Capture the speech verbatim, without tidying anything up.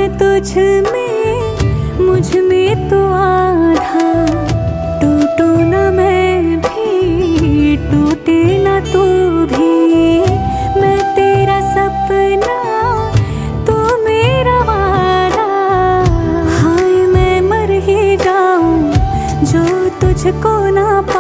तुझ में मुझ में तो आधा, टूटू न मैं भी टूटे न तू भी। मैं तेरा सपना तू मेरा वादा, हाय मैं मर ही जाऊं जो तुझको ना